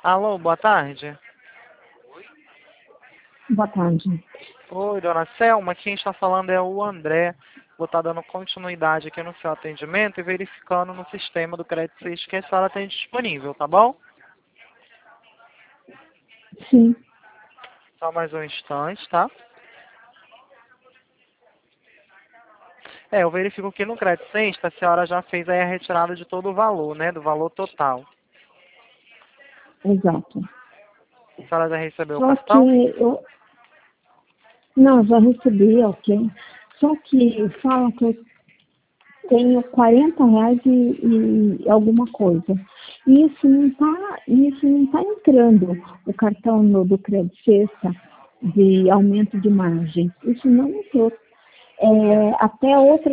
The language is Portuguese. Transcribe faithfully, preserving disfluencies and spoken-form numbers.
Alô, boa tarde. Boa tarde. Oi, dona Selma, quem está falando é o André. Vou estar dando continuidade aqui no seu atendimento e verificando no sistema do Credit Suisse que a senhora tem disponível, tá bom? Sim. Só mais um instante, tá? É, eu verifico que no Credit Suisse a senhora já fez aí a retirada de todo o valor, né? Do valor total. Exato. A senhora já recebeu o Só que cartão? eu. Não, já recebi, ok. Só que fala que eu tenho quarenta reais e, e alguma coisa. E isso não está isso não tá entrando o cartão no, do Credit Sexta de aumento de margem. Isso não entrou. É, até outra